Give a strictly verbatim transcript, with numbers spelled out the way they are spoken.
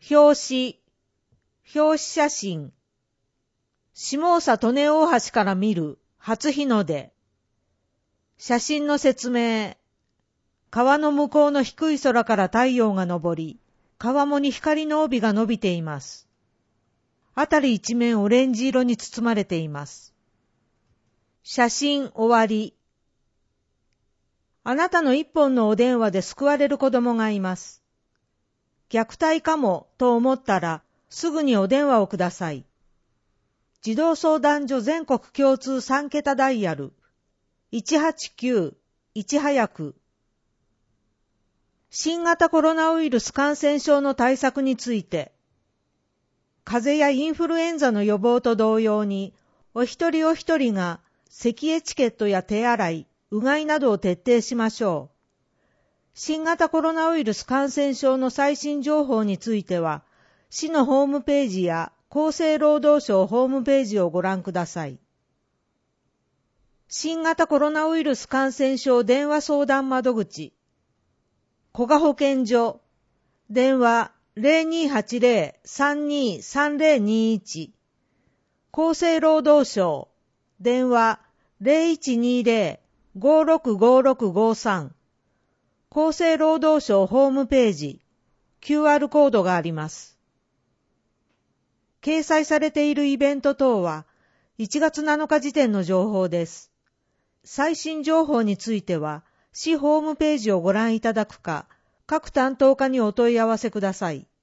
表紙、表紙写真。下総利根大橋から見る初日の出。写真の説明。川の向こうの低い空から太陽が昇り、川面に光の帯が伸びています。あたり一面オレンジ色に包まれています。写真終わり。あなたの一本のお電話で救われる子供がいます。虐待かもと思ったらすぐにお電話をください。児童相談所全国共通さんけたダイヤルいちはちきゅういち早く。新型コロナウイルス感染症の対策について、風邪やインフルエンザの予防と同様に、お一人お一人が咳エチケットや手洗い、うがいなどを徹底しましょう。新型コロナウイルス感染症の最新情報については、市のホームページや厚生労働省ホームページをご覧ください。新型コロナウイルス感染症電話相談窓口、古賀保健所、電話 ゼロにーはちゼロ さんにーさんゼロにいち、厚生労働省、電話 ゼロいちにゼロ ごろくごろくごさん、厚生労働省ホームページ、キューアール コードがあります。掲載されているイベント等はいちがつなのか時点の情報です。最新情報については、市ホームページをご覧いただくか、各担当課にお問い合わせください。